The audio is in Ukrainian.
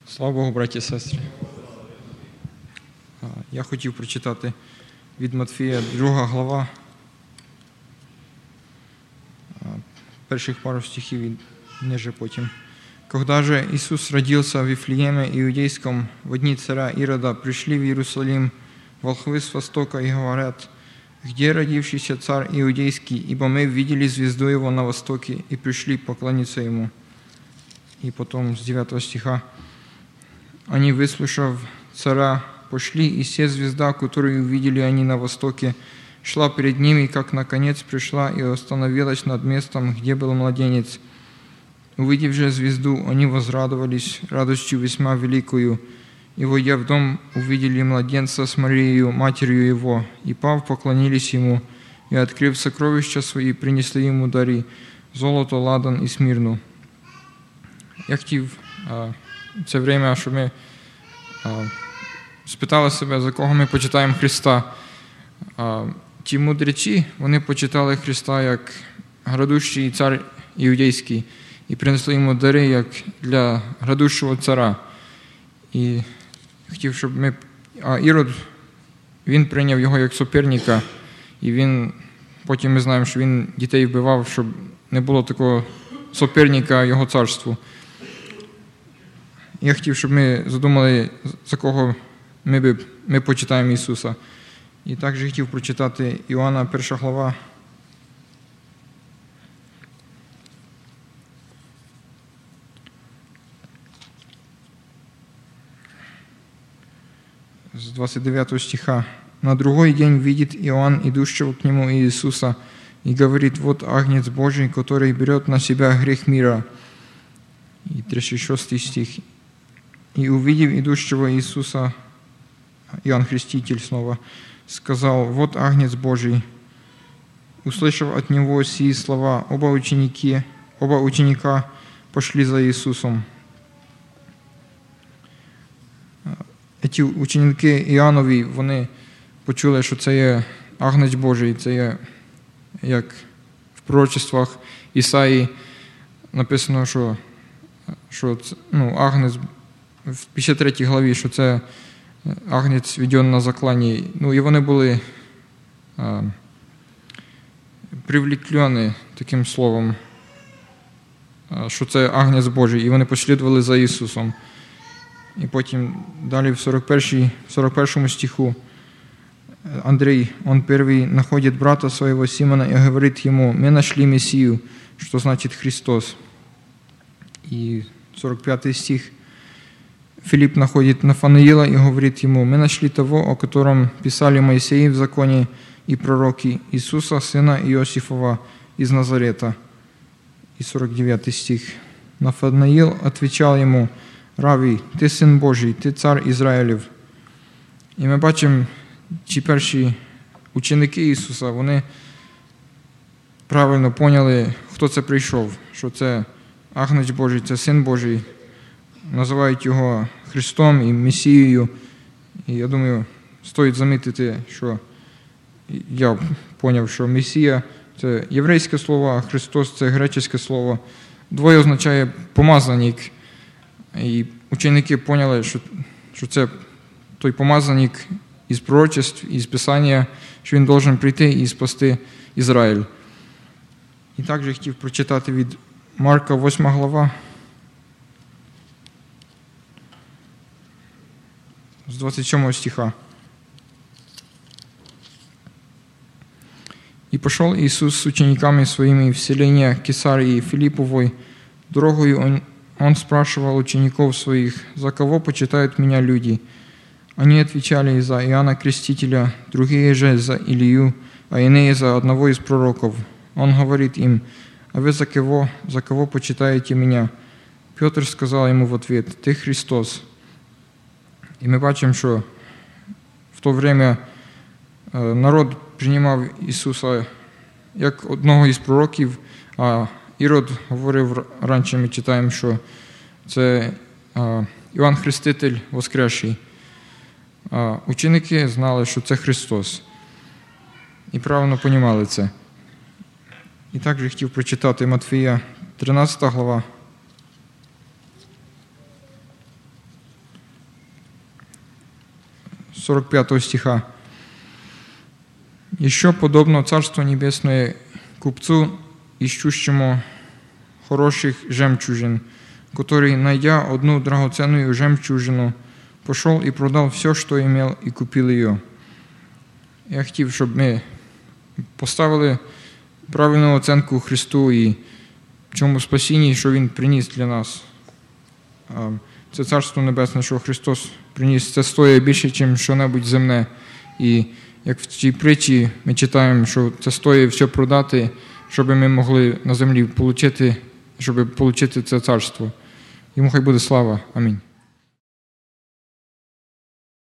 Слава Богу, браті і сестри. Я хотів прочитати від Матфія 2 глава, перших пару стихів и ниже потім. «Когда же Иисус родился в Вифлееме Иудейском в дни царя Ирода, пришли в Иерусалим волхвы с востока и говорят: где родившийся царь Иудейский, ибо мы видели звезду его на востоке и пришли поклониться ему». И потом с 9 стиха. «Они, выслушав царя, пошли, и се звезда, которую увидели они на востоке, шла перед ними, как наконец пришла и остановилась над местом, где был младенец. Увидев же звезду, они возрадовались радостью весьма великою, и, войдя в дом, увидели младенца с Марией, матерью его, и, пав, поклонились ему, и, открыв сокровища свои, принесли ему дари, золото, ладан и смирну». Я хотів це время, щоб ми спитали себе, за кого ми почитаємо Христа. Ті мудряці, вони почитали Христа як грядущий цар Іудейський і принесли йому дари як для грядущого царя. І хотів, щоб ми... А Ірод, він прийняв його як суперника, і він, потім ми знаємо, що він дітей вбивав, щоб не було такого суперника його царству. Я хотів, щоб ми задумали, за кого ми почитаємо Ісуса. І також хотів прочитати Іоанна 1 глава. С 29 стиха. «На другой день видит Иоанн, идущего к нему Иисуса, и говорит: вот Агнец Божий, который берет на себя грех мира». И 36 стих. «И увидев идущего Иисуса, Иоанн Креститель снова сказал: вот Агнец Божий». Услышав от него сии слова, оба ученика пошли за Иисусом. Ці ученики Іоаннові, вони почули, що це є Агнець Божий, це є, як в пророчествах Ісаї написано, що Агнець в 53 главі, що це Агнець відділений на закланні. І вони були привліклені таким словом, що це Агнець Божий, і вони послідували за Ісусом. І потім далі в 41 стиху Андрей, он первый находит брата своего Симона и говорит ему: мы нашли Мессию, что значит Христос. И 45 стих. Филипп находит Нафанаила и говорит ему: мы нашли того, о котором писали Моисей в законе и пророки, Иисуса, сына Иосифова из Назарета. И 49 стих. Нафанаил отвечал ему: Раві, ти син Божий, ти цар Ізраїлів. І ми бачимо, ті перші ученики Ісуса, вони правильно поняли, хто це прийшов, що це Агнець Божий, це Син Божий. Називають його Христом і Месією. І я думаю, стоїть замітити, що я поняв, що Месія – це єврейське слово, а Христос – це греческе слово. Двоє означає помазаник. І ученики поняли, що це той помазаник із пророчеств, із Писання, що він должен прийти і спасти Ізраїль. І також я хотів прочитати від Марка 8 глава, з 27 стиха. «И пошел Иисус с учениками своими в селение Кесарии Филипповой. Дорогою Он спрашивал учеников своих: за кого почитают меня люди? Они отвечали: за Иоанна Крестителя, другие же за Илию, а иные за одного из пророков. Он говорит им: а вы за кого почитаете меня? Петр сказал ему в ответ: ты Христос». І ми бачимо, що в то время народ приймав Ісуса як одного із пророків, а Ірод говорив раніше, ми читаємо, що це Іоанн Хреститель воскресший. А ученики знали, що це Христос. І правильно розуміли це. І також хотів прочитати Матфія 13 глава. 45 стиха. «Еще подобно Царство Небесное купцу, ищущему хороших жемчужин, который, найдя одну драгоценную жемчужину, пошел и продал все, что имел, и купил ее». Я хотів, щоб ми поставили правильну оценку Христу і чому спасінні, що Він приніс для нас. Це Царство Небесне, що Христос приніс, це стоїть більше, ніж що-небудь земне. І як в цій притчі ми читаємо, що це стоїть все продати, щоб ми могли на землі отримати, щоб отримати це царство. Йому хай буде слава. Амінь.